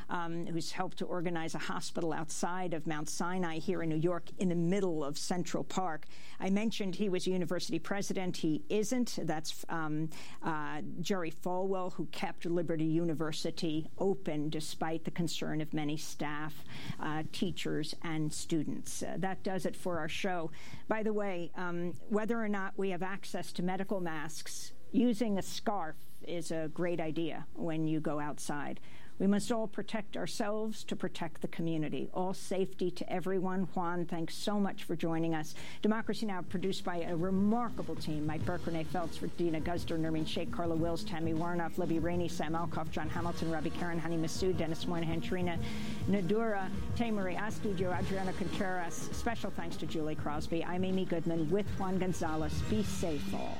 who's helped to organize a hospital outside of Mount Sinai here in New York in the middle of Central Park. I mentioned he was a university president. He isn't. That's Jerry Falwell, who kept Liberty University open despite the concern of many staff, teachers, and students. That does it for our show. By the way, whether or not we have access to medical masks, using a scarf is a great idea when you go outside. We must all protect ourselves to protect the community. All safety to everyone. Juan, thanks so much for joining us. Democracy Now! Produced by a remarkable team. Mike Burke, Renee Feltz, Dina Guzder, Nermeen Sheikh, Carla Wills, Tammy Warnoff, Libby Rainey, Sam Alkoff, John Hamilton, Robbie Karen, Hani Massoud, Dennis Moynihan, Trina Nadura, Tamari Astudio, Adriana Contreras. Special thanks to Julie Crosby. I'm Amy Goodman with Juan Gonzalez. Be safe all.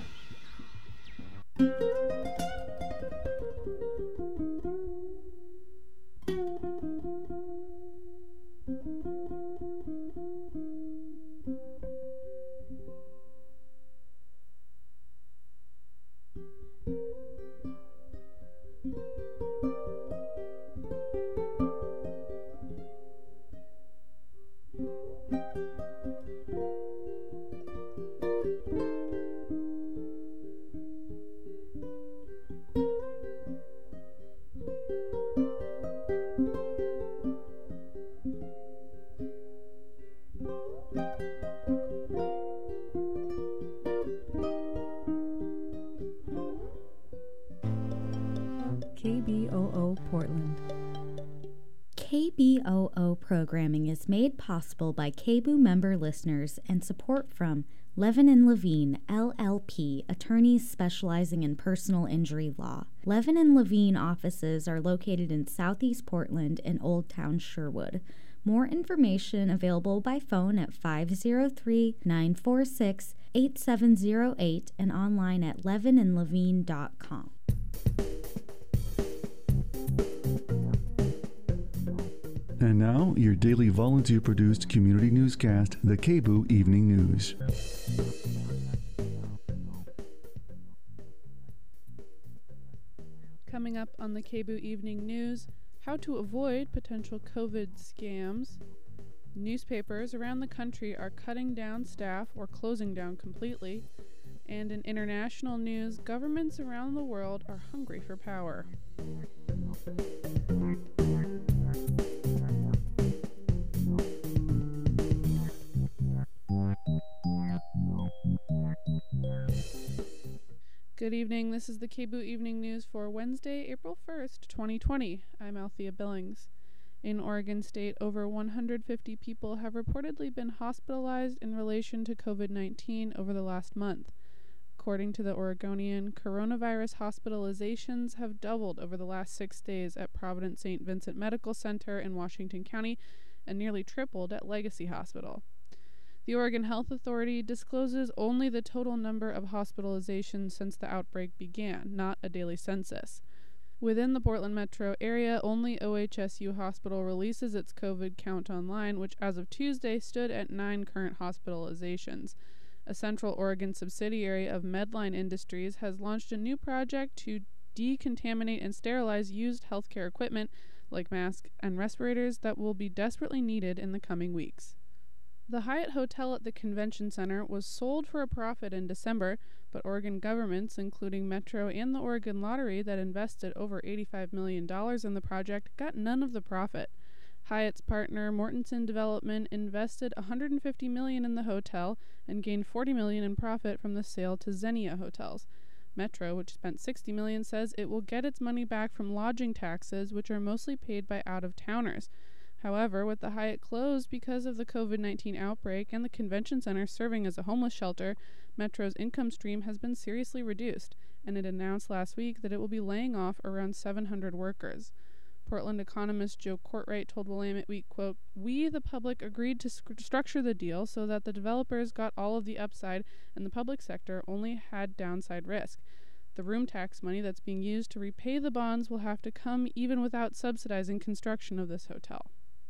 KBOO Portland. KBOO programming is made possible by KBOO member listeners and support from Levin and Levine, LLP, attorneys specializing in personal injury law. Levin and Levine offices are located in Southeast Portland and Old Town Sherwood. More information available by phone at 503-946-8708 and online at levinandlevine.com. And now, your daily volunteer-produced community newscast, the KBOO Evening News. Coming up on the KBOO Evening News, how to avoid potential COVID scams. Newspapers around the country are cutting down staff or closing down completely. And in international news, governments around the world are hungry for power. Good evening. This is the KBOO Evening News for Wednesday, April 1st, 2020. I'm Althea Billings. In Oregon State, over 150 people have reportedly been hospitalized in relation to COVID-19 over the last month. According to the Oregonian, coronavirus hospitalizations have doubled over the last 6 days at Providence St. Vincent Medical Center in Washington County and nearly tripled at Legacy Hospital. The Oregon Health Authority discloses only the total number of hospitalizations since the outbreak began, not a daily census. Within the Portland metro area, only OHSU Hospital releases its COVID count online, which as of Tuesday stood at 9 current hospitalizations. A Central Oregon subsidiary of Medline Industries has launched a new project to decontaminate and sterilize used healthcare equipment like masks and respirators that will be desperately needed in the coming weeks. The Hyatt Hotel at the Convention Center was sold for a profit in December, but Oregon governments, including Metro and the Oregon Lottery that invested over $85 million in the project, got none of the profit. Hyatt's partner, Mortenson Development, invested $150 million in the hotel and gained $40 million in profit from the sale to Xenia Hotels. Metro, which spent $60 million, says it will get its money back from lodging taxes, which are mostly paid by out-of-towners. However, with the Hyatt closed because of the COVID-19 outbreak and the convention center serving as a homeless shelter, Metro's income stream has been seriously reduced, and it announced last week that it will be laying off around 700 workers. Portland economist Joe Courtwright told Willamette Week, quote, "We, the public, agreed to structure the deal so that the developers got all of the upside and the public sector only had downside risk. The room tax money that's being used to repay the bonds will have to come even without subsidizing construction of this hotel."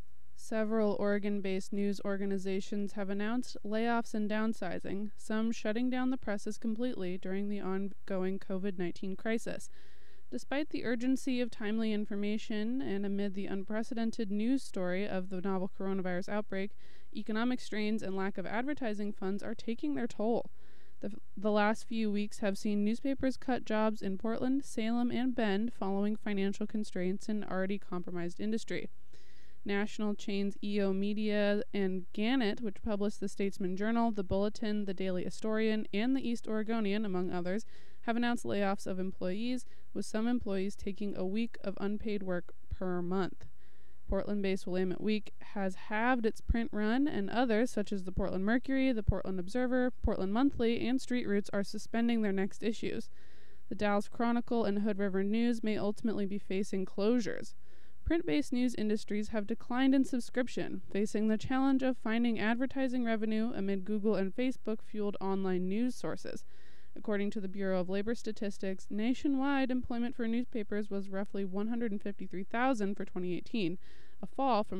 Several Oregon-based news organizations have announced layoffs and downsizing, some shutting down the presses completely during the ongoing COVID-19 crisis. Despite the urgency of timely information and amid the unprecedented news story of the novel coronavirus outbreak, economic strains and lack of advertising funds are taking their toll. The last few weeks have seen newspapers cut jobs in Portland, Salem, and Bend following financial constraints in an already compromised industry. National chains EO Media and Gannett, which publish the Statesman Journal, the Bulletin, the Daily Historian, and the East Oregonian, among others, have announced layoffs of employees, with some employees taking a week of unpaid work per month. Portland-based Willamette Week has halved its print run, and others, such as the Portland Mercury, the Portland Observer, Portland Monthly, and Street Roots, are suspending their next issues. The Dalles Chronicle and Hood River News may ultimately be facing closures. Print-based news industries have declined in subscription, facing the challenge of finding advertising revenue amid Google and Facebook-fueled online news sources. According to the Bureau of Labor Statistics, nationwide employment for newspapers was roughly 153,000 for 2018, a fall from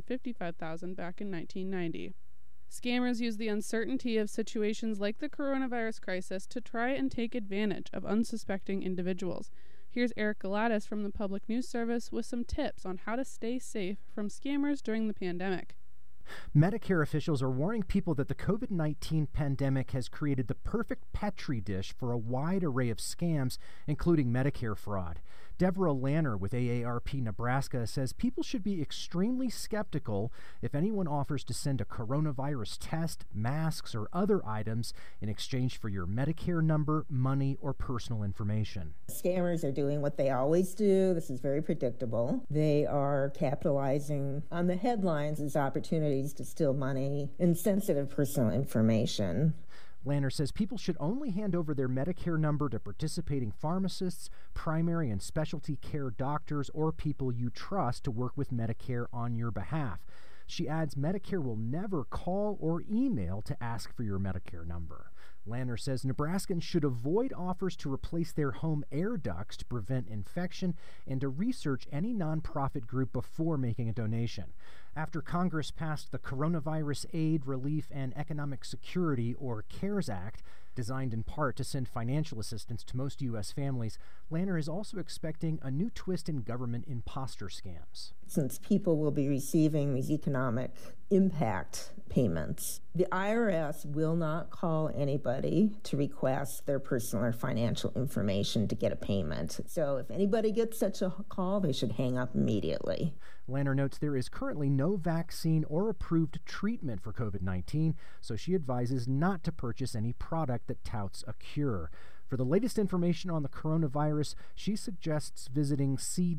455,000 back in 1990. Scammers use the uncertainty of situations like the coronavirus crisis to try and take advantage of unsuspecting individuals. Here's Eric Galatis from the Public News Service with some tips on how to stay safe from scammers during the pandemic. Medicare officials are warning people that the COVID-19 pandemic has created the perfect petri dish for a wide array of scams, including Medicare fraud. Deborah Lanner with AARP Nebraska says people should be extremely skeptical if anyone offers to send a coronavirus test, masks, or other items in exchange for your Medicare number, money, or personal information. Scammers are doing what they always do. This is very predictable. They are capitalizing on the headlines as opportunities to steal money and sensitive personal information. Lanner says people should only hand over their Medicare number to participating pharmacists, primary and specialty care doctors, or people you trust to work with Medicare on your behalf. She adds Medicare will never call or email to ask for your Medicare number. Lanner says Nebraskans should avoid offers to replace their home air ducts to prevent infection and to research any nonprofit group before making a donation. After Congress passed the Coronavirus Aid, Relief, and Economic Security, or CARES Act, designed in part to send financial assistance to most U.S. families, Lanner is also expecting a new twist in government imposter scams. Since people will be receiving these economic impact payments, the IRS will not call anybody to request their personal or financial information to get a payment. So if anybody gets such a call, they should hang up immediately. Lanner notes there is currently no vaccine or approved treatment for COVID-19, so she advises not to purchase any product that touts a cure. For the latest information on the coronavirus, she suggests visiting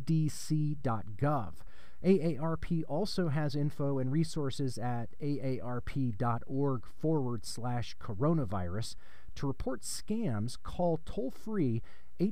cdc.gov. AARP also has info and resources at aarp.org/coronavirus. To report scams, call toll-free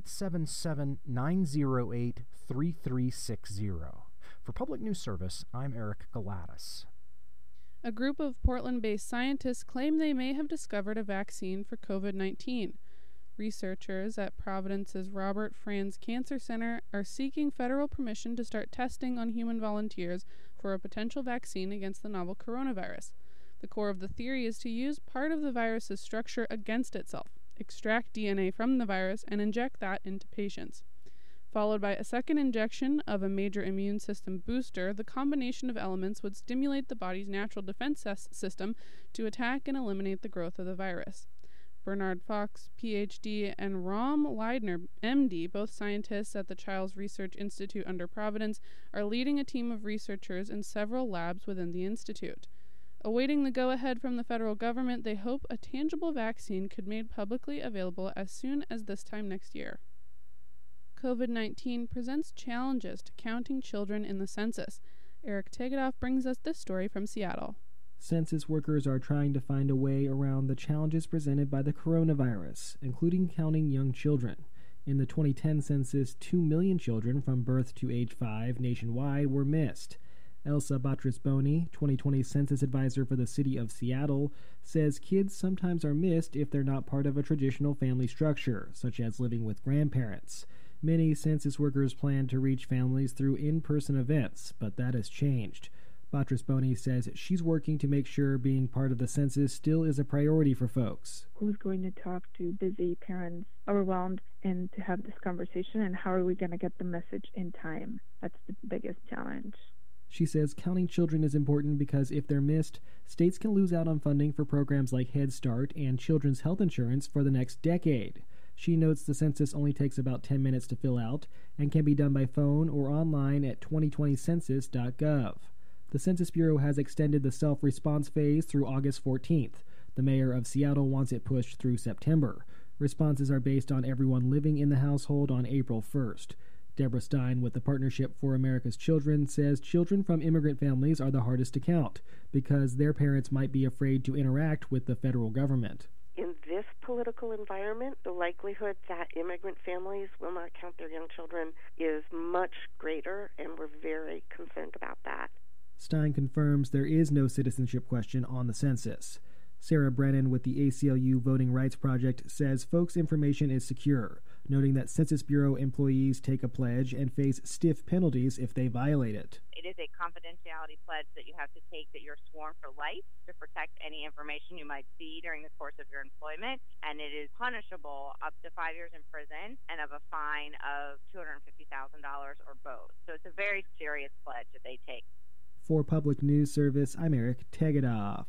877-908-3360. For Public News Service, I'm Eric Galatis. A group of Portland-based scientists claim they may have discovered a vaccine for COVID-19. Researchers at Providence's Robert Franz Cancer Center are seeking federal permission to start testing on human volunteers for a potential vaccine against the novel coronavirus. The core of the theory is to use part of the virus's structure against itself, extract DNA from the virus, and inject that into patients. Followed by a second injection of a major immune system booster, the combination of elements would stimulate the body's natural defense system to attack and eliminate the growth of the virus. Bernard Fox, Ph.D., and Ram Leidner, M.D., both scientists at the Child's Research Institute under Providence, are leading a team of researchers in several labs within the institute. Awaiting the go-ahead from the federal government, they hope a tangible vaccine could be made publicly available as soon as this time next year. COVID-19 presents challenges to counting children in the census. Eric Tegedoff brings us this story from Seattle. Census workers are trying to find a way around the challenges presented by the coronavirus, including counting young children. In the 2010 census, 2 million children from birth to age 5 nationwide were missed. Elsa Batris-Boni, 2020 census advisor for the city of Seattle, says kids sometimes are missed if they're not part of a traditional family structure, such as living with grandparents. Many census workers plan to reach families through in-person events, but that has changed. Beatrice Boney says she's working to make sure being part of the census still is a priority for folks. Who's going to talk to busy parents, overwhelmed, and to have this conversation, and how are we going to get the message in time? That's the biggest challenge. She says counting children is important because if they're missed, states can lose out on funding for programs like Head Start and children's health insurance for the next decade. She notes the census only takes about 10 minutes to fill out and can be done by phone or online at 2020census.gov. The Census Bureau has extended the self-response phase through August 14th. The mayor of Seattle wants it pushed through September. Responses are based on everyone living in the household on April 1st. Deborah Stein with the Partnership for America's Children says children from immigrant families are the hardest to count because their parents might be afraid to interact with the federal government. In this political environment, the likelihood that immigrant families will not count their young children is much greater, and we're very concerned about that. Stein confirms there is no citizenship question on the census. Sarah Brennan with the ACLU Voting Rights Project says folks' information is secure, noting that Census Bureau employees take a pledge and face stiff penalties if they violate it. It is a confidentiality pledge that you have to take, that you're sworn for life to protect any information you might see during the course of your employment, and it is punishable up to 5 years in prison and of a fine of $250,000 or both. So it's a very serious pledge that they take. For Public News Service, I'm Eric Tegedoff.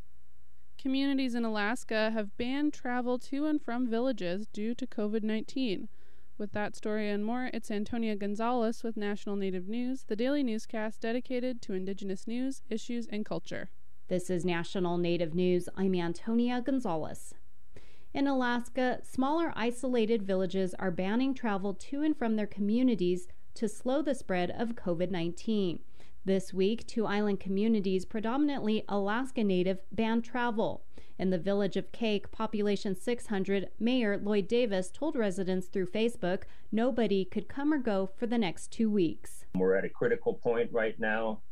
Communities in Alaska have banned travel to and from villages due to COVID-19. With that story and more, it's Antonia Gonzalez with National Native News, the daily newscast dedicated to Indigenous news, issues, and culture. This is National Native News. I'm Antonia Gonzalez. In Alaska, smaller isolated villages are banning travel to and from their communities to slow the spread of COVID-19. This week, 2 island communities, predominantly Alaska Native, banned travel. In the village of Cake, population 600, Mayor Lloyd Davis told residents through Facebook nobody could come or go for the next 2 weeks. We're at a critical point right now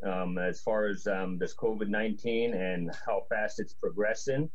as far as this COVID-19 and how fast it's progressing.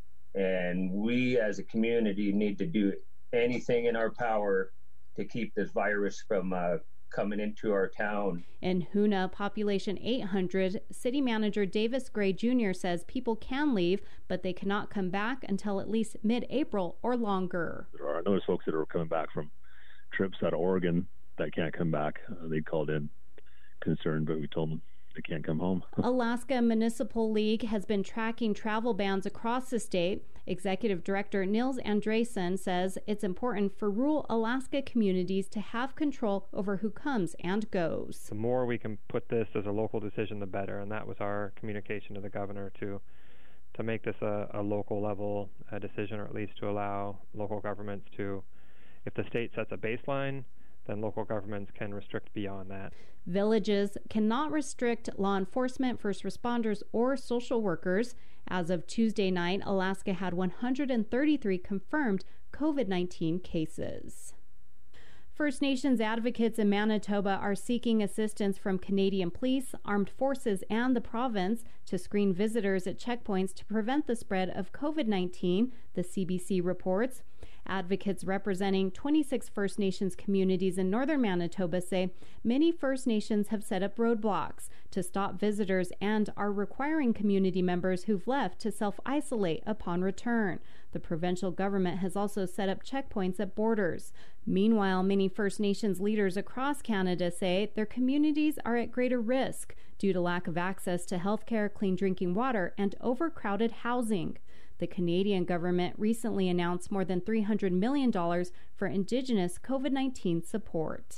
And we as a community need to do anything in our power to keep this virus from coming into our town. In Hoonah, population 800, City Manager Davis Gray Jr. says people can leave, but they cannot come back until at least mid-April or longer. I know there's folks that are coming back from trips out of Oregon that can't come back. They called in concerned, but we told them they can't come home. Alaska Municipal League has been tracking travel bans across the state. Executive Director Nils Andresen says it's important for rural Alaska communities to have control over who comes and goes. The more we can put this as a local decision, the better, and that was our communication to the governor to make this a local level decision, or at least to allow local governments to, if the state sets a baseline, then local governments can restrict beyond that. Villages cannot restrict law enforcement, first responders, or social workers. As of Tuesday night, Alaska had 133 confirmed COVID-19 cases. First Nations advocates in Manitoba are seeking assistance from Canadian police, armed forces, and the province to screen visitors at checkpoints to prevent the spread of COVID-19, the CBC reports. Advocates representing 26 First Nations communities in northern Manitoba say many First Nations have set up roadblocks to stop visitors and are requiring community members who've left to self-isolate upon return. The provincial government has also set up checkpoints at borders. Meanwhile, many First Nations leaders across Canada say their communities are at greater risk due to lack of access to healthcare, clean drinking water, and overcrowded housing. The Canadian government recently announced more than $300 million for Indigenous COVID-19 support.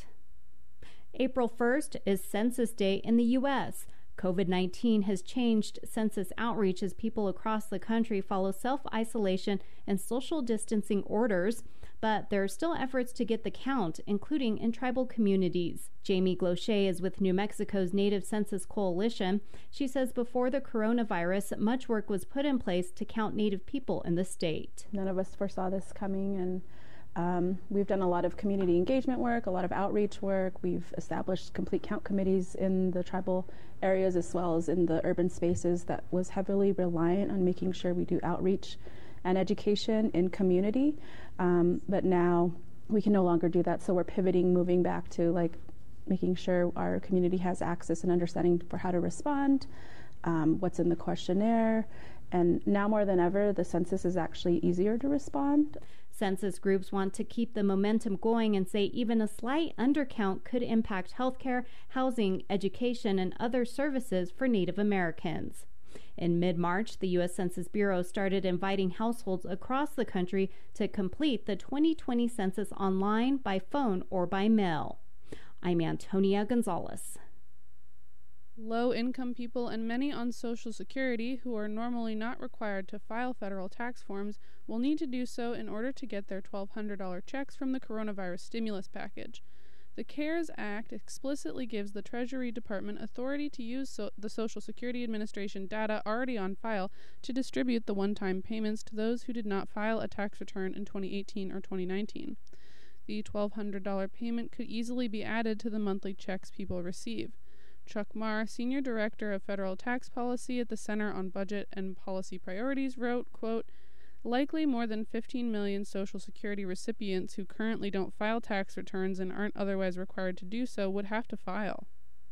April 1st is Census Day in the U.S. COVID-19 has changed census outreach as people across the country follow self-isolation and social distancing orders, but there are still efforts to get the count, including in tribal communities. Jamie Glochet is with New Mexico's Native Census Coalition. She says before the coronavirus, much work was put in place to count Native people in the state. None of us foresaw this coming, and we've done a lot of community engagement work, a lot of outreach work. We've established complete count committees in the tribal areas as well as in the urban spaces that was heavily reliant on making sure we do outreach and education in community. But now we can no longer do that, so we're pivoting, moving back to making sure our community has access and understanding for how to respond, what's in the questionnaire. And now more than ever, the census is actually easier to respond. Census groups want to keep the momentum going and say even a slight undercount could impact healthcare, housing, education, and other services for Native Americans. In mid-March, the U.S. Census Bureau started inviting households across the country to complete the 2020 census online, by phone, or by mail. I'm Antonia Gonzalez. Low-income people and many on Social Security who are normally not required to file federal tax forms will need to do so in order to get their $1,200 checks from the coronavirus stimulus package. The CARES Act explicitly gives the Treasury Department authority to use the Social Security Administration data already on file to distribute the one-time payments to those who did not file a tax return in 2018 or 2019. The $1,200 payment could easily be added to the monthly checks people receive. Chuck Marr, Senior Director of Federal Tax Policy at the Center on Budget and Policy Priorities, wrote, quote, "Likely more than 15 million Social Security recipients who currently don't file tax returns and aren't otherwise required to do so would have to file."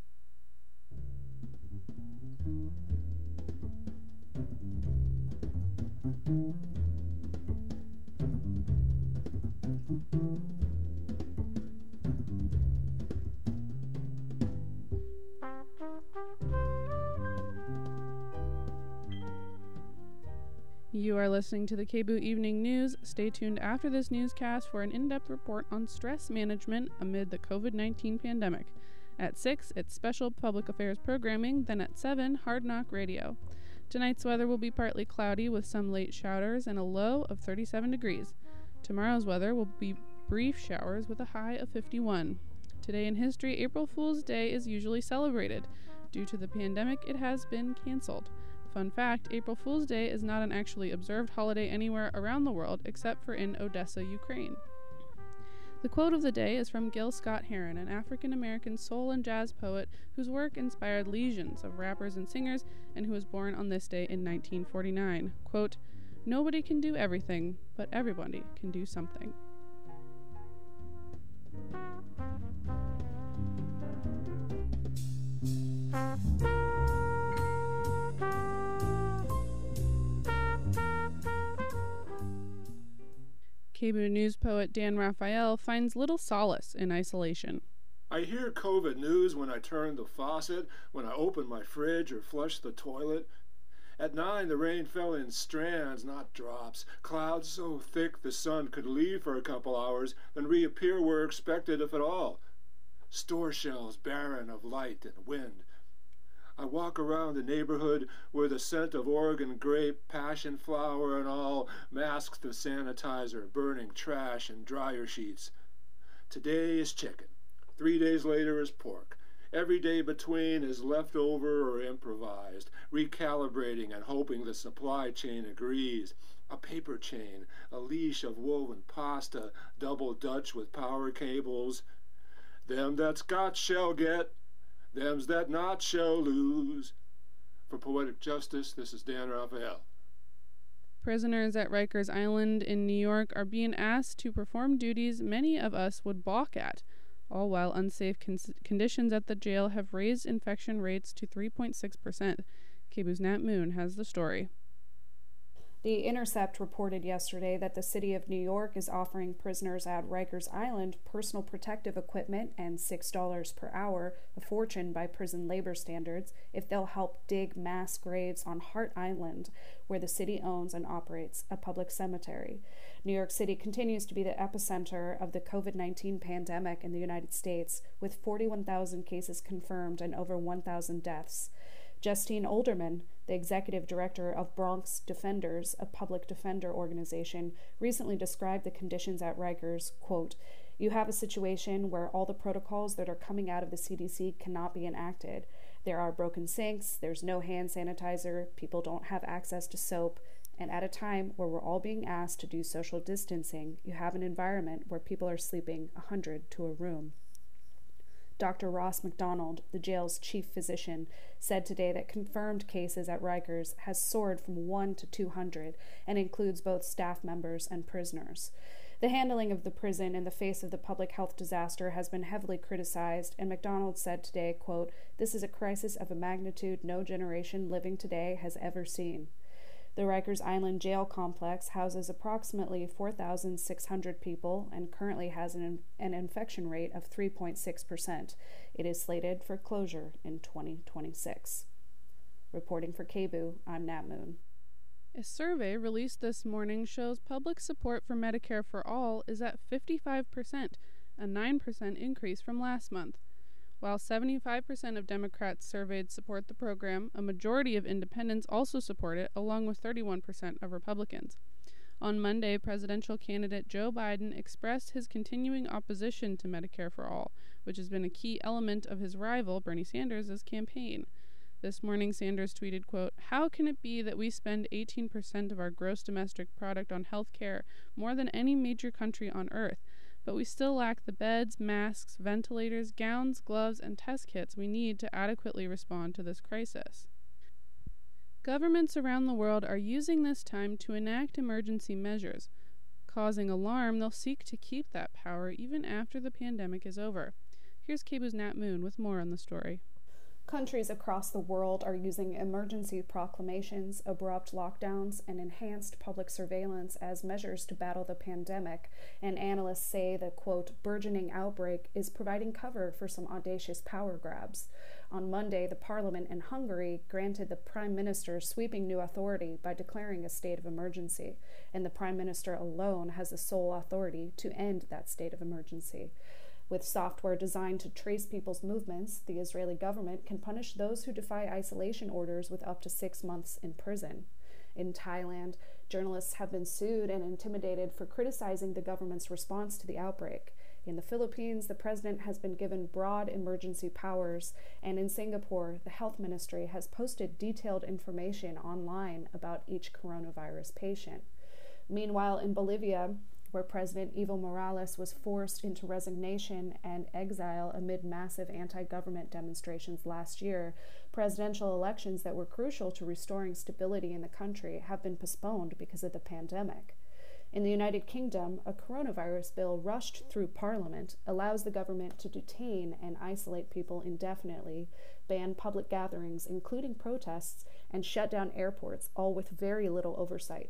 You are listening to the KBOO Evening News. Stay tuned after this newscast for an in-depth report on stress management amid the COVID-19 pandemic. At 6, it's special public affairs programming, then at 7, Hard Knock Radio. Tonight's weather will be partly cloudy with some late showers and a low of 37 degrees. Tomorrow's weather will be brief showers with a high of 51. Today in history, April Fool's Day is usually celebrated. Due to the pandemic, it has been canceled. Fun fact, April Fool's Day is not an actually observed holiday anywhere around the world except for in Odessa, Ukraine. The quote of the day is from Gil Scott-Heron, an African-American soul and jazz poet whose work inspired legions of rappers and singers and who was born on this day in 1949. Quote, "Nobody can do everything, but everybody can do something." KBOO News poet Dan Raphael finds little solace in isolation. I hear COVID news when I turn the faucet, when I open my fridge or flush the toilet. At 9, the rain fell in strands, not drops. Clouds so thick the sun could leave for a couple hours, then reappear where expected, if at all. Store shelves barren of light and wind. I walk around the neighborhood where the scent of Oregon grape, passion flower and all masks the sanitizer, burning trash and dryer sheets. Today is chicken. 3 days later is pork. Every day between is leftover or improvised, recalibrating and hoping the supply chain agrees. A paper chain, a leash of woven pasta, double Dutch with power cables. Them that's got shall get. Thems that not shall lose. For Poetic Justice, this is Dan Raphael. Prisoners at Rikers Island in New York are being asked to perform duties many of us would balk at, all while unsafe conditions at the jail have raised infection rates to 3.6%. KBOO's Nat Moon has the story. The Intercept reported yesterday that the city of New York is offering prisoners at Rikers Island personal protective equipment and $6 per hour, a fortune by prison labor standards, if they'll help dig mass graves on Hart Island, where the city owns and operates a public cemetery. New York City continues to be the epicenter of the COVID-19 pandemic in the United States, with 41,000 cases confirmed and over 1,000 deaths. Justine Olderman, the executive director of Bronx Defenders, a public defender organization, recently described the conditions at Rikers, quote, "You have a situation where all the protocols that are coming out of the CDC cannot be enacted. There are broken sinks, there's no hand sanitizer, people don't have access to soap, and at a time where we're all being asked to do social distancing, you have an environment where people are sleeping 100 to a room." Dr. Ross McDonald, the jail's chief physician, said today that confirmed cases at Rikers has soared from 1 to 200 and includes both staff members and prisoners. The handling of the prison in the face of the public health disaster has been heavily criticized, and McDonald said today, quote, "This is a crisis of a magnitude no generation living today has ever seen." The Rikers Island jail complex houses approximately 4,600 people and currently has an infection rate of 3.6%. It is slated for closure in 2026. Reporting for KBOO, I'm Nat Moon. A survey released this morning shows public support for Medicare for All is at 55%, a 9% increase from last month. While 75% of Democrats surveyed support the program, a majority of independents also support it, along with 31% of Republicans. On Monday, presidential candidate Joe Biden expressed his continuing opposition to Medicare for All, which has been a key element of his rival, Bernie Sanders' campaign. This morning, Sanders tweeted, quote, "How can it be that we spend 18% of our gross domestic product on health care, more than any major country on earth, but we still lack the beds, masks, ventilators, gowns, gloves, and test kits we need to adequately respond to this crisis?" Governments around the world are using this time to enact emergency measures. Causing alarm, they'll seek to keep that power even after the pandemic is over. Here's KBOO's Nat Moon with more on the story. Countries across the world are using emergency proclamations, abrupt lockdowns, and enhanced public surveillance as measures to battle the pandemic, and analysts say the, quote, "burgeoning outbreak is providing cover for some audacious power grabs." On Monday, the parliament in Hungary granted the prime minister sweeping new authority by declaring a state of emergency, and the prime minister alone has the sole authority to end that state of emergency. With software designed to trace people's movements, the Israeli government can punish those who defy isolation orders with up to 6 months in prison. In Thailand, journalists have been sued and intimidated for criticizing the government's response to the outbreak. In the Philippines, the president has been given broad emergency powers, and in Singapore, the health ministry has posted detailed information online about each coronavirus patient. Meanwhile, in Bolivia, where President Evo Morales was forced into resignation and exile amid massive anti-government demonstrations last year, presidential elections that were crucial to restoring stability in the country have been postponed because of the pandemic. In the United Kingdom, a coronavirus bill rushed through Parliament allows the government to detain and isolate people indefinitely, ban public gatherings, including protests, and shut down airports, all with very little oversight.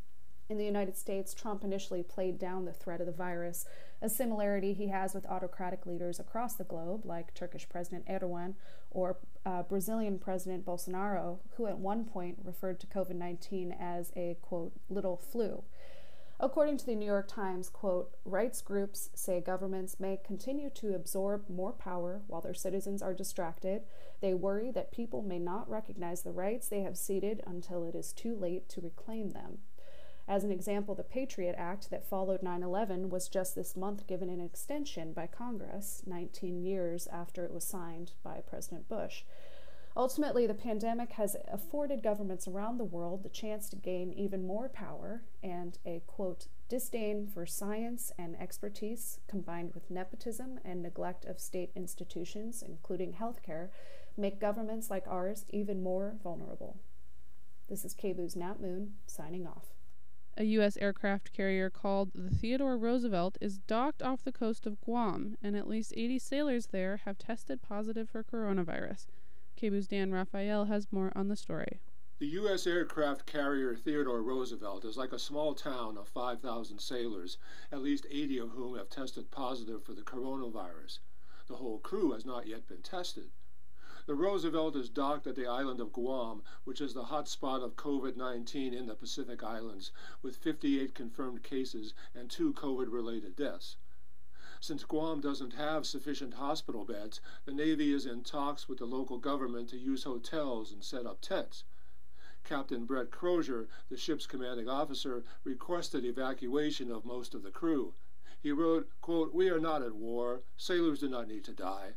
In the United States, Trump initially played down the threat of the virus, a similarity he has with autocratic leaders across the globe, like Turkish President Erdogan or Brazilian President Bolsonaro, who at one point referred to COVID-19 as a, quote, little flu. According to the New York Times, quote, "Rights groups say governments may continue to absorb more power while their citizens are distracted. They worry that people may not recognize the rights they have ceded until it is too late to reclaim them." As an example, the Patriot Act that followed 9/11 was just this month given an extension by Congress, 19 years after it was signed by President Bush. Ultimately, the pandemic has afforded governments around the world the chance to gain even more power, and a, quote, disdain for science and expertise, combined with nepotism and neglect of state institutions, including healthcare, make governments like ours even more vulnerable. This is KBOO's Nat Moon, signing off. A U.S. aircraft carrier called the Theodore Roosevelt is docked off the coast of Guam, and at least 80 sailors there have tested positive for coronavirus. KBOO's Dan Raphael has more on the story. The U.S. aircraft carrier Theodore Roosevelt is like a small town of 5,000 sailors, at least 80 of whom have tested positive for the coronavirus. The whole crew has not yet been tested. The Roosevelt is docked at the island of Guam, which is the hot spot of COVID-19 in the Pacific Islands, with 58 confirmed cases and 2 COVID-related deaths. Since Guam doesn't have sufficient hospital beds, the Navy is in talks with the local government to use hotels and set up tents. Captain Brett Crozier, the ship's commanding officer, requested evacuation of most of the crew. He wrote, quote, "We are not at war. Sailors do not need to die."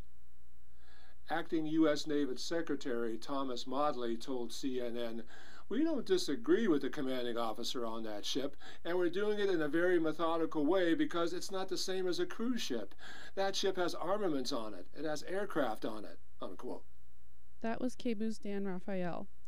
Acting U.S. Navy Secretary Thomas Modly told CNN, "We don't disagree with the commanding officer on that ship, and we're doing it in a very methodical way because it's not the same as a cruise ship. That ship has armaments on it. It has aircraft on it," unquote. That was KBOO's Dan Raphael.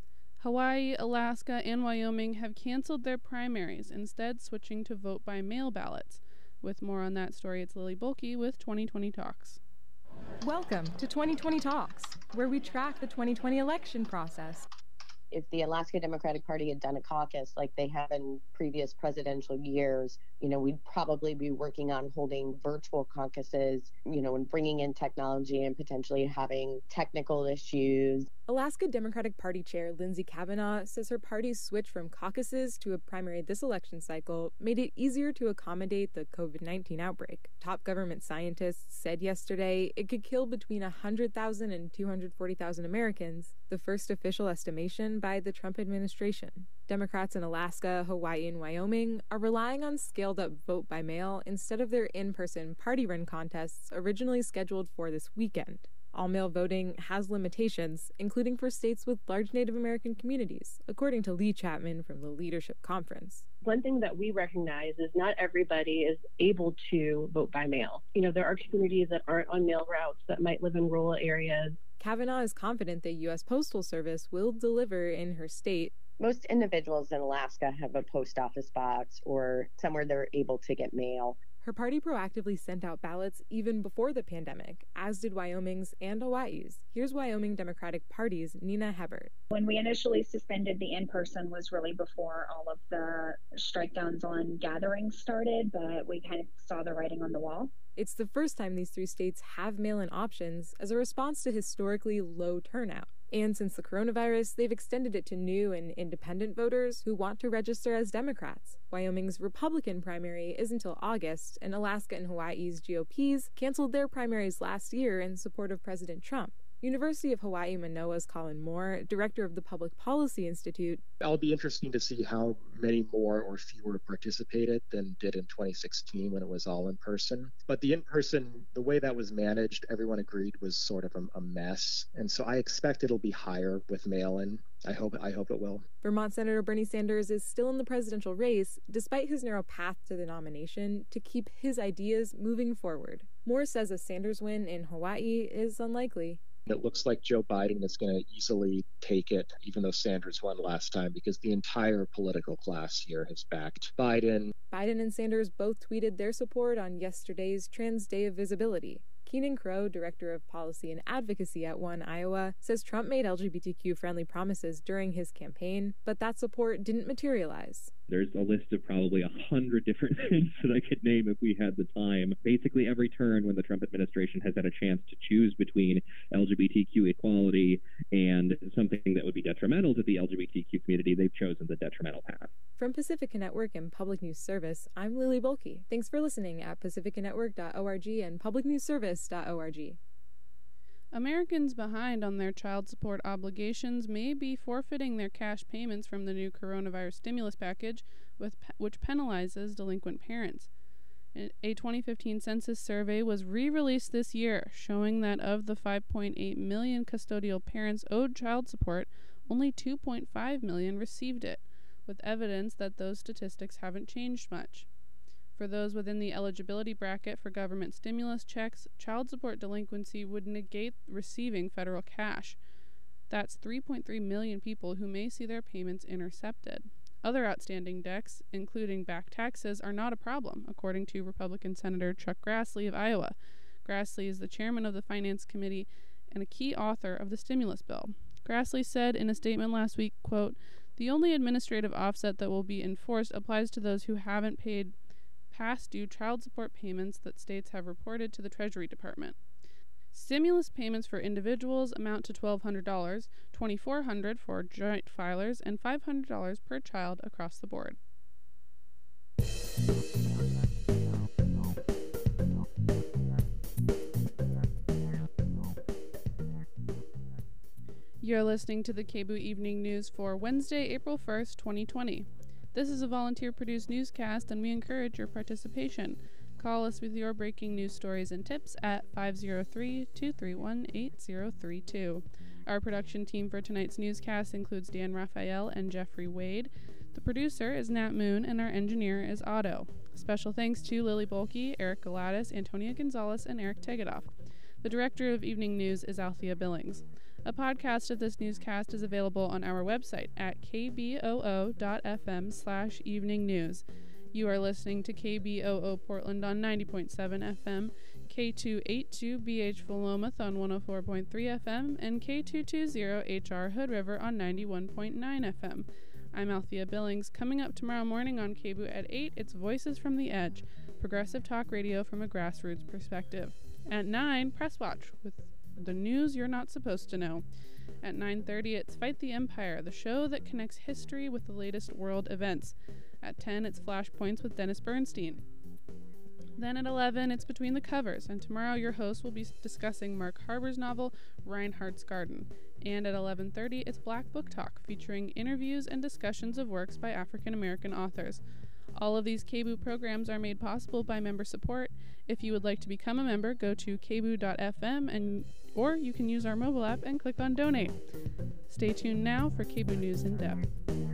Hawaii, Alaska, and Wyoming have canceled their primaries, instead switching to vote-by-mail ballots. With more on that story, it's Lily Bulkey with 2020 Talks. Welcome to 2020 Talks, where we track the 2020 election process. If the Alaska Democratic Party had done a caucus like they have in previous presidential years, we'd probably be working on holding virtual caucuses, and bringing in technology and potentially having technical issues. Alaska Democratic Party Chair Lindsay Kavanaugh says her party's switch from caucuses to a primary this election cycle made it easier to accommodate the COVID-19 outbreak. Top government scientists said yesterday it could kill between 100,000 and 240,000 Americans, the first official estimation by the Trump administration. Democrats in Alaska, Hawaii, and Wyoming are relying on scaled-up vote-by-mail instead of their in-person party-run contests originally scheduled for this weekend. All-mail voting has limitations, including for states with large Native American communities, according to Lee Chapman from the Leadership Conference. One thing that we recognize is not everybody is able to vote by mail. There are communities that aren't on mail routes that might live in rural areas. Kavanaugh is confident the U.S. Postal Service will deliver in her state. Most individuals in Alaska have a post office box or somewhere they're able to get mail. Her party proactively sent out ballots even before the pandemic, as did Wyoming's and Hawaii's. Here's Wyoming Democratic Party's Nina Hebert. When we initially suspended the in-person was really before all of the strike-downs on gatherings started, but we kind of saw the writing on the wall. It's the first time these three states have mail-in options as a response to historically low turnout. And since the coronavirus, they've extended it to new and independent voters who want to register as Democrats. Wyoming's Republican primary is until August, and Alaska and Hawaii's GOPs canceled their primaries last year in support of President Trump. University of Hawaii Manoa's Colin Moore, director of the Public Policy Institute. It'll be interesting to see how many more or fewer participated than did in 2016 when it was all in person. But the in-person, the way that was managed, everyone agreed was sort of a mess. And so I expect it'll be higher with mail-in. I hope it will. Vermont Senator Bernie Sanders is still in the presidential race, despite his narrow path to the nomination, to keep his ideas moving forward. Moore says a Sanders win in Hawaii is unlikely. It looks like Joe Biden is going to easily take it, even though Sanders won last time, because the entire political class here has backed Biden. Biden and Sanders both tweeted their support on yesterday's Trans Day of Visibility. Keenan Crow, director of policy and advocacy at One Iowa, says Trump made LGBTQ-friendly promises during his campaign, but that support didn't materialize. There's a list of probably 100 different things that I could name if we had the time. Basically, every turn when the Trump administration has had a chance to choose between LGBTQ equality and something that would be detrimental to the LGBTQ community, they've chosen the detrimental path. From Pacifica Network and Public News Service, I'm Lily Bulkey. Thanks for listening at pacificanetwork.org and publicnewsservice.org. Americans behind on their child support obligations may be forfeiting their cash payments from the new coronavirus stimulus package, which penalizes delinquent parents. A 2015 census survey was re-released this year, showing that of the 5.8 million custodial parents owed child support, only 2.5 million received it, with evidence that those statistics haven't changed much. For those within the eligibility bracket for government stimulus checks, child support delinquency would negate receiving federal cash. That's 3.3 million people who may see their payments intercepted. Other outstanding debts, including back taxes, are not a problem, according to Republican Senator Chuck Grassley of Iowa. Grassley is the chairman of the Finance Committee and a key author of the stimulus bill. Grassley said in a statement last week, quote, "The only administrative offset that will be enforced applies to those who haven't paid past due child support payments that states have reported to the Treasury Department. Stimulus payments for individuals amount to $1,200, $2,400 for joint filers, and $500 per child across the board." You're listening to the KBOO Evening News for Wednesday, April 1st, 2020. This is a volunteer-produced newscast, and we encourage your participation. Call us with your breaking news stories and tips at 503-231-8032. Our production team for tonight's newscast includes Dan Raphael and Jeffrey Wade. The producer is Nat Moon, and our engineer is Otto. Special thanks to Lily Bulkey, Eric Galatis, Antonia Gonzalez, and Eric Tegedoff. The director of Evening News is Althea Billings. A podcast of this newscast is available on our website at kboo.fm/evening news. You are listening to KBOO Portland on 90.7 FM, K282BH Philomath on 104.3 FM, and K220HR Hood River on 91.9 FM. I'm Althea Billings. Coming up tomorrow morning on KBOO at 8, it's Voices from the Edge, progressive talk radio from a grassroots perspective. At 9, Press Watch with the news you're not supposed to know. At 9:30, it's Fight the Empire, the show that connects history with the latest world events. At 10, it's Flashpoints with Dennis Bernstein. Then at 11, it's Between the Covers, and tomorrow your host will be discussing Mark Harbour's novel, Reinhardt's Garden. And at 11:30, it's Black Book Talk, featuring interviews and discussions of works by African-American authors. All of these KBOO programs are made possible by member support. If you would like to become a member, go to kboo.fm or you can use our mobile app and click on Donate. Stay tuned now for KBOO News in Depth.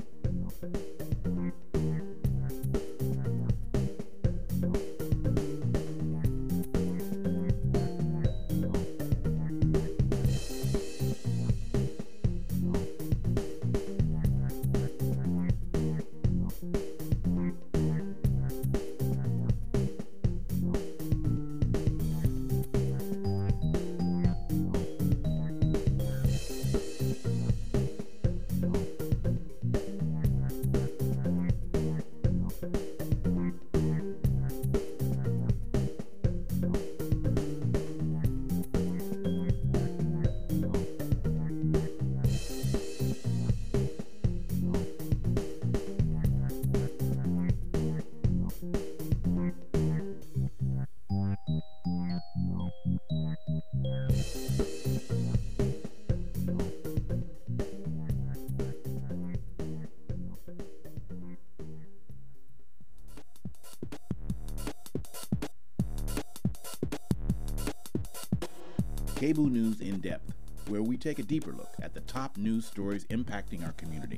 KBOO News in Depth, where we take a deeper look at the top news stories impacting our community.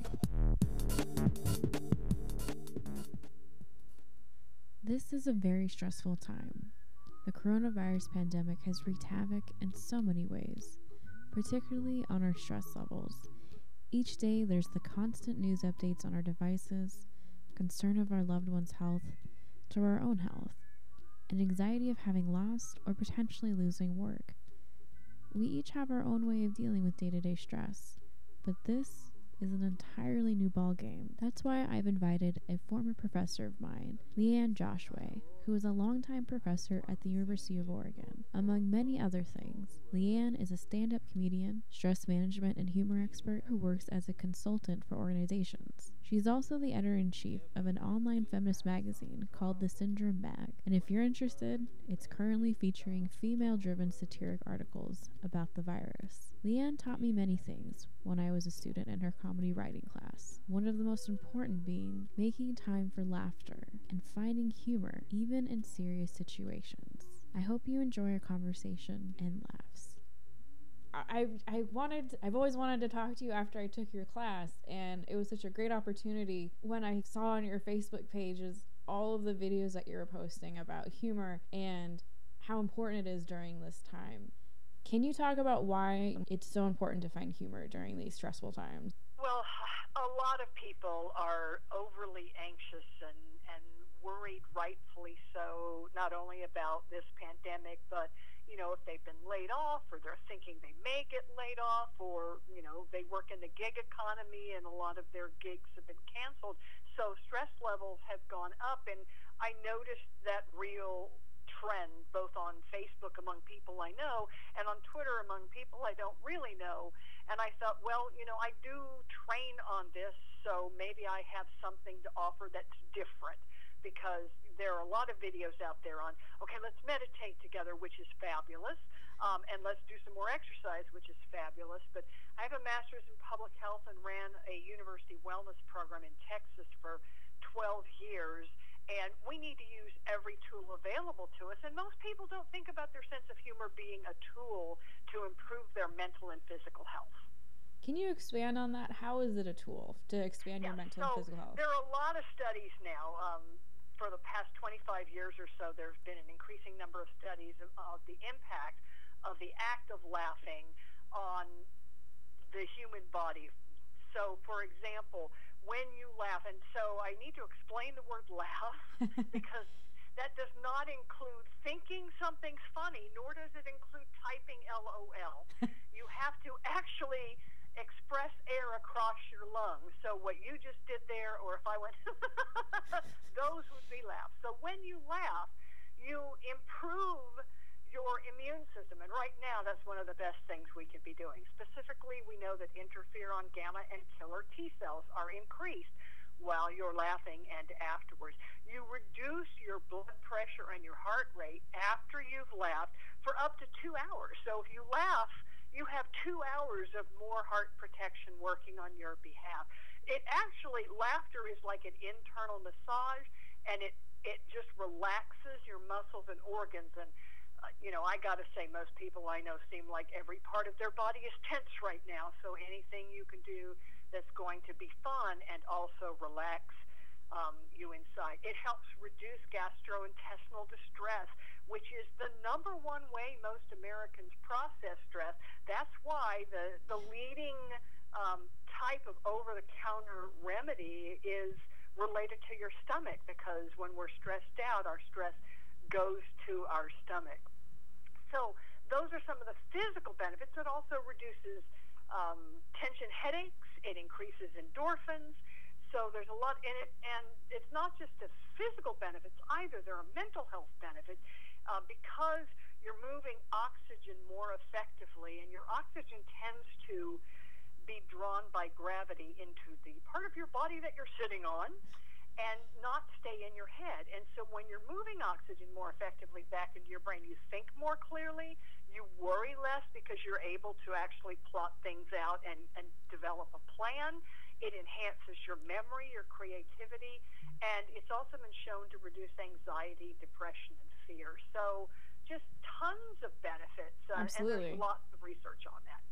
This is a very stressful time. The coronavirus pandemic has wreaked havoc in so many ways, particularly on our stress levels. Each day there's the constant news updates on our devices, concern of our loved one's health, to our own health, and anxiety of having lost or potentially losing work. We each have our own way of dealing with day-to-day stress, but this is an entirely new ballgame. That's why I've invited a former professor of mine, Leanne Joshua, who is a longtime professor at the University of Oregon. Among many other things, Leanne is a stand-up comedian, stress management and humor expert who works as a consultant for organizations. She's also the editor-in-chief of an online feminist magazine called The Syndrome Mag, and if you're interested, it's currently featuring female-driven satiric articles about the virus. Leanne taught me many things when I was a student in her comedy writing class, one of the most important being making time for laughter and finding humor even in serious situations. I hope you enjoy our conversation and laughs. I've always wanted to talk to you after I took your class, and it was such a great opportunity when I saw on your Facebook pages all of the videos that you were posting about humor and how important it is during this time. Can you talk about why it's so important to find humor during these stressful times? Well, a lot of people are overly anxious and worried, rightfully so, not only about this pandemic, but, you know, if they've been laid off or they're thinking they may get laid off, or, you know, they work in the gig economy and a lot of their gigs have been canceled. So stress levels have gone up, and I noticed that real trend both on Facebook among people I know and on Twitter among people I don't really know. And I thought, well, you know, I do train on this, so maybe I have something to offer that's different, because there are a lot of videos out there on, okay, let's meditate together, which is fabulous, and let's do some more exercise, which is fabulous. But I have a master's in public health and ran a university wellness program in Texas for 12 years, and we need to use every tool available to us. And most people don't think about their sense of humor being a tool to improve their mental and physical health. Can you expand on that? How is it a tool to expand your mental and physical health? There are a lot of studies now. For the past 25 years or so, there's been an increasing number of studies of the impact of the act of laughing on the human body. So, for example, when you laugh, and so I need to explain the word laugh because that does not include thinking something's funny, nor does it include typing LOL. You have to actually express air across your lungs. So what you just did there, or if I went, those would be laughs. So when you laugh, you improve your immune system. And right now, that's one of the best things we could be doing. Specifically, we know that interferon gamma and killer T cells are increased while you're laughing and afterwards. You reduce your blood pressure and your heart rate after you've laughed for up to 2 hours. So if you laugh, you have 2 hours of more heart protection working on your behalf. It actually, laughter is like an internal massage, and it just relaxes your muscles and organs. And I got to say, most people I know seem like every part of their body is tense right now. So anything you can do that's going to be fun and also relax you inside. It helps reduce gastrointestinal distress, which is the number one way most Americans process stress. That's why the leading type of over-the-counter remedy is related to your stomach, because when we're stressed out, our stress goes to our stomach. So those are some of the physical benefits. It also reduces tension headaches. It increases endorphins. So there's a lot in it. And it's not just the physical benefits either. There are mental health benefits because you're moving oxygen more effectively, and your oxygen tends to be drawn by gravity into the part of your body that you're sitting on and not stay in your head. And so when you're moving oxygen more effectively back into your brain, you think more clearly, you worry less because you're able to actually plot things out and develop a plan. It enhances your memory, your creativity, and it's also been shown to reduce anxiety, depression, and fear. So just tons of benefits, Absolutely. And there's lots of research on that.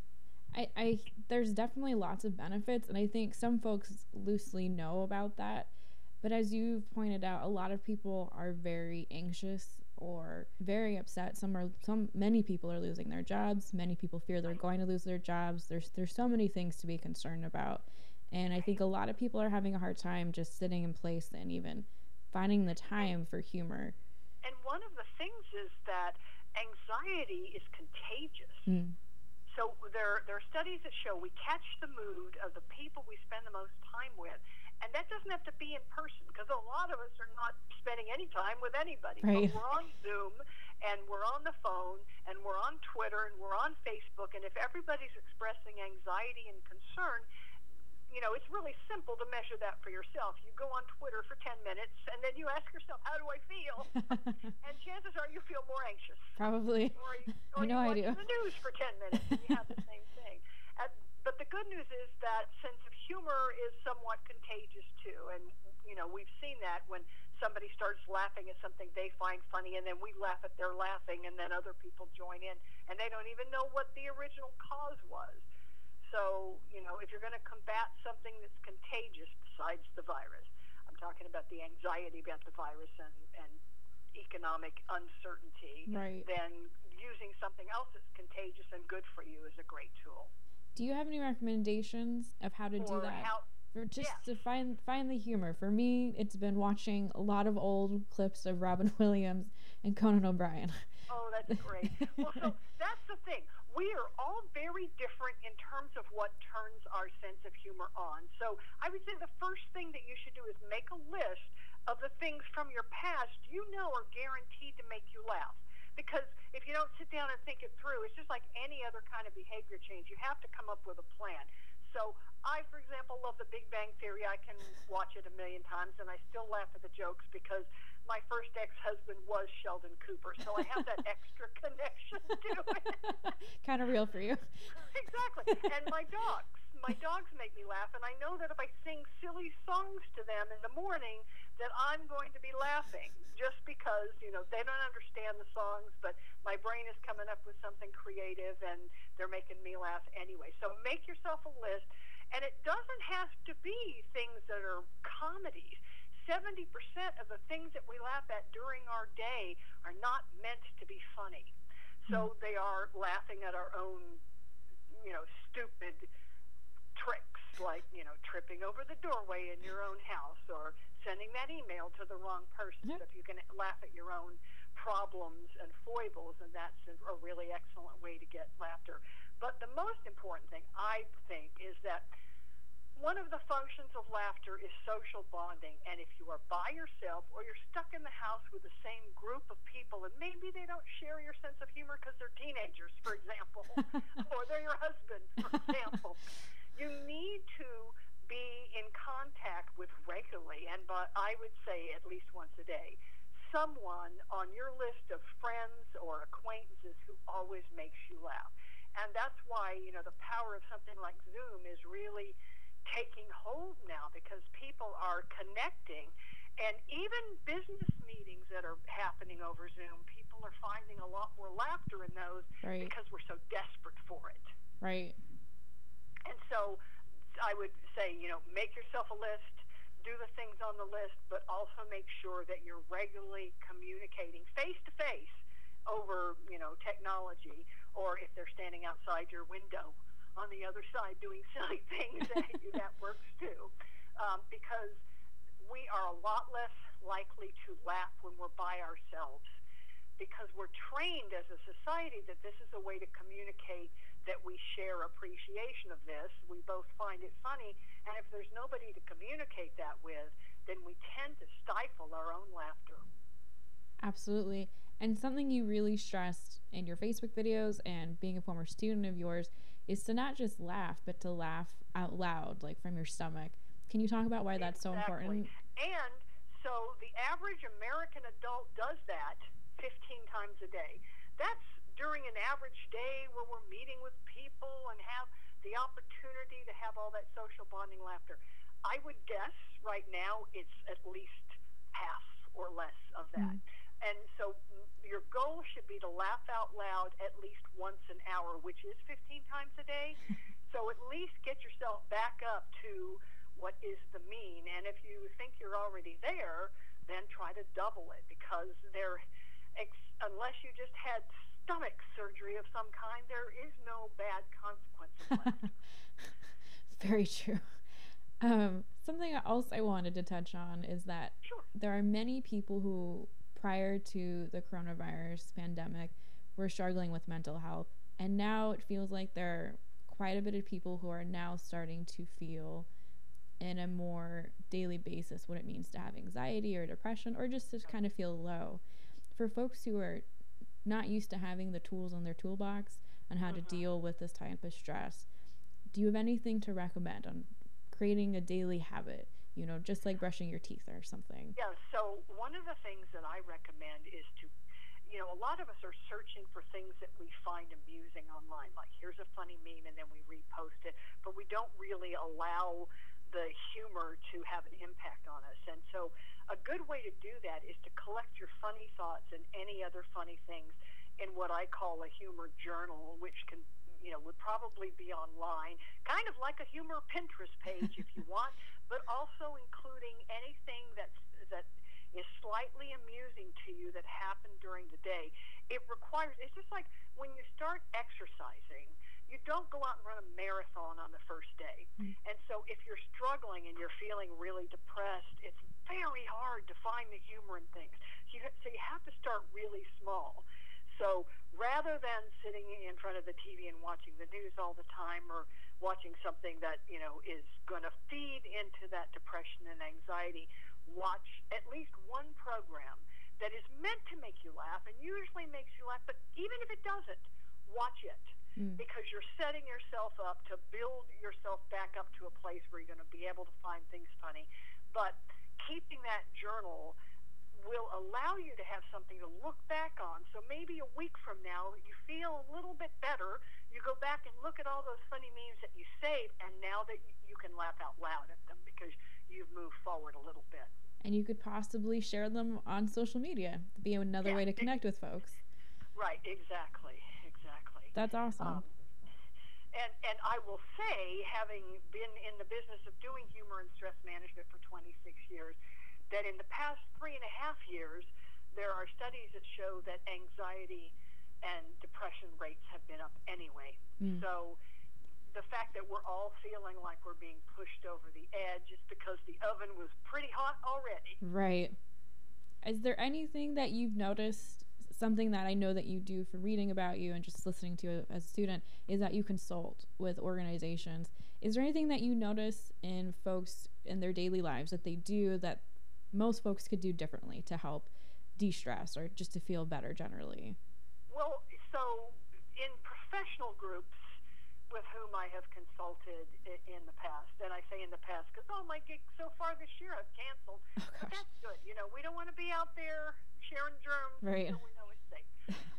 There's definitely lots of benefits, and I think some folks loosely know about that. But as you've pointed out, a lot of people are very anxious or very upset. Many people are losing their jobs. Many people fear they're going to lose their jobs. There's so many things to be concerned about. And I think a lot of people are having a hard time just sitting in place and even finding the time for humor. And one of the things is that anxiety is contagious. So there are studies that show we catch the mood of the people we spend the most time with. And that doesn't have to be in person, because a lot of us are not spending any time with anybody. Right. But we're on Zoom, and we're on the phone, and we're on Twitter, and we're on Facebook. And if everybody's expressing anxiety and concern, it's really simple to measure that for yourself. You go on Twitter for 10 minutes, and then you ask yourself, how do I feel? And chances are you feel more anxious. Probably. Or you watch the news for 10 minutes, and you have the same thing. But the good news is that sense of humor is somewhat contagious, too. And, we've seen that when somebody starts laughing at something they find funny, and then we laugh at their laughing, and then other people join in, and they don't even know what the original cause was. So, if you're going to combat something that's contagious besides the virus, I'm talking about the anxiety about the virus and economic uncertainty, right, then using something else that's contagious and good for you is a great tool. Do you have any recommendations of how to do that? To find the humor. For me, it's been watching a lot of old clips of Robin Williams and Conan O'Brien. Oh, that's great. Well, so that's the thing. We are all very different in terms of what turns our sense of humor on. So I would say the first thing that you should do is make a list of the things from your past are guaranteed to make you laugh. Because if you don't sit down and think it through, it's just like any other kind of behavior change. You have to come up with a plan. So I, for example, love The Big Bang Theory. I can watch it 1 million times, and I still laugh at the jokes because my first ex-husband was Sheldon Cooper, so I have that extra connection to it. Kind of real for you. Exactly. And my dogs make me laugh, and I know that if I sing silly songs to them in the morning, that I'm going to be laughing just because, they don't understand the songs, but my brain is coming up with something creative, and they're making me laugh anyway. So make yourself a list, and it doesn't have to be things that are comedies. 70% of the things that we laugh at during our day are not meant to be funny. So they are laughing at our own, stupid tricks, like, tripping over the doorway in your own house or sending that email to the wrong person. So if you can laugh at your own problems and foibles, and that's a really excellent way to get laughter. But the most important thing, I think, is that one of the functions of laughter is social bonding. And if you are by yourself or you're stuck in the house with the same group of people, and maybe they don't share your sense of humor because they're teenagers, for example, or they're your husband, for example, you need to be in contact with regularly, and I would say at least once a day, someone on your list of friends or acquaintances who always makes you laugh. And that's why, the power of something like Zoom is really taking hold now, because people are connecting. And even business meetings that are happening over Zoom, people are finding a lot more laughter in those because we're so desperate for it. Right. And so I would say, make yourself a list, do the things on the list, but also make sure that you're regularly communicating face-to-face over, technology, or if they're standing outside your window on the other side doing silly things, that works too. Because we are a lot less likely to laugh when we're by ourselves, because we're trained as a society that this is a way to communicate that we share appreciation of this. We both find it funny, and if there's nobody to communicate that with, then we tend to stifle our own laughter. Absolutely. And something you really stressed in your Facebook videos and being a former student of yours is to not just laugh, but to laugh out loud, like from your stomach. Can you talk about why that's so important? And so the average American adult does that 15 times a day. That's during an average day where we're meeting with people and have the opportunity to have all that social bonding laughter. I would guess right now it's at least half or less of that. And so your goal should be to laugh out loud at least once an hour, which is 15 times a day. So at least get yourself back up to what is the mean. And if you think you're already there, then try to double it, because unless you just had stomach surgery of some kind, there is no bad consequence of laughter. Very true. Something else I wanted to touch on is that there are many people who, prior to the coronavirus pandemic, were struggling with mental health. And now it feels like there are quite a bit of people who are now starting to feel in a more daily basis what it means to have anxiety or depression, or just to kind of feel low. For folks who are not used to having the tools in their toolbox on how to deal with this type of stress, do you have anything to recommend on creating a daily habit, just like brushing your teeth or something? Yeah, so one of the things that I recommend is to, a lot of us are searching for things that we find amusing online, like here's a funny meme and then we repost it, but we don't really allow the humor to have an impact on us. And so a good way to do that is to collect your funny thoughts and any other funny things in what I call a humor journal, which can, would probably be online, kind of like a humor Pinterest page if you want, but also including anything that is slightly amusing to you that happened during the day. It's just like when you start exercising, you don't go out and run a marathon on the first day. And so if you're struggling and you're feeling really depressed, it's very hard to find the humor in things. So you have to start really small. So rather than sitting in front of the TV and watching the news all the time, or watching something that, is going to feed into that depression and anxiety, watch at least one program that is meant to make you laugh and usually makes you laugh, but even if it doesn't, watch it. Because you're setting yourself up to build yourself back up to a place where you're going to be able to find things funny. But keeping that journal will allow you to have something to look back on. So maybe a week from now, you feel a little bit better. You go back and look at all those funny memes that you saved, and now that you can laugh out loud at them because you've moved forward a little bit. And you could possibly share them on social media to be another way to connect with folks. Right, exactly. That's awesome. And I will say, having been in the business of doing humor and stress management for 26 years, that in the past 3.5 years, there are studies that show that anxiety and depression rates have been up anyway. So the fact that we're all feeling like we're being pushed over the edge is because the oven was pretty hot already. Right. Is there anything that you've noticed, something that I know that you do for reading about you and just listening to you as a student, is that you consult with organizations. Is there anything that you notice in folks in their daily lives that they do that most folks could do differently to help de-stress or just to feel better generally? Well, so in professional groups with whom I have consulted in the past, and I say in the past because all my gigs so far this year I've canceled, but that's good. You know, we don't want to be out there sharing germs until we know it's safe.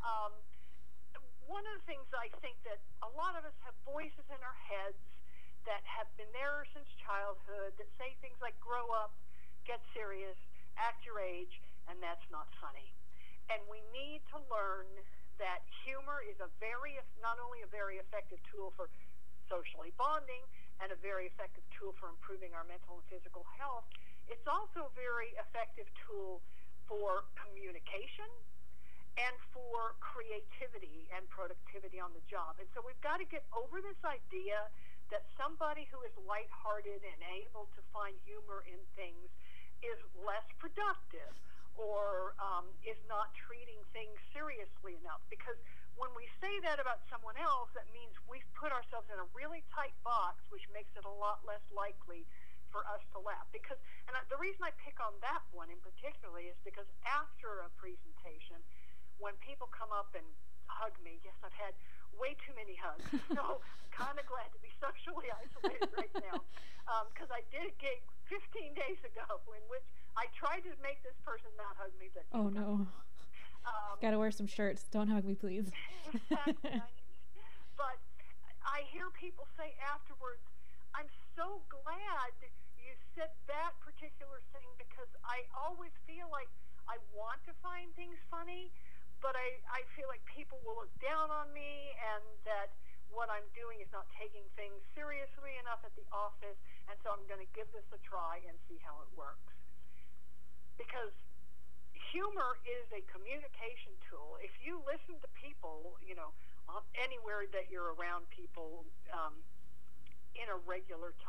One of the things I think that a lot of us have voices in our heads that have been there since childhood that say things like grow up, get serious, act your age, and that's not funny. And we need to learn that humor is not only a very effective tool for socially bonding and a very effective tool for improving our mental and physical health, it's also a very effective tool for communication and for creativity and productivity on the job. And so we've got to get over this idea that somebody who is lighthearted and able to find humor in things is less productive or is not treating things seriously enough. Because when we say that about someone else, that means we've put ourselves in a really tight box, which makes it a lot less likely for us to laugh. Because, and the reason I pick on that one in particularly is because after a presentation, when people come up and hug me, yes, I've had way too many hugs. So I'm kind of glad to be socially isolated right now, because I did a gig 15 days ago in which I tried to make this person not hug me, but oh no, gotta wear some shirts. Don't hug me, please. Exactly. But I hear people say afterwards, "I'm so glad you said that particular thing because I always feel like I want to find things funny, but I feel like people will look down on me and that what I'm doing is not taking things seriously enough at the office, and so I'm going to give this a try and see how it works." Because humor is a communication tool. If you listen to people, you know, anywhere that you're around people in a regular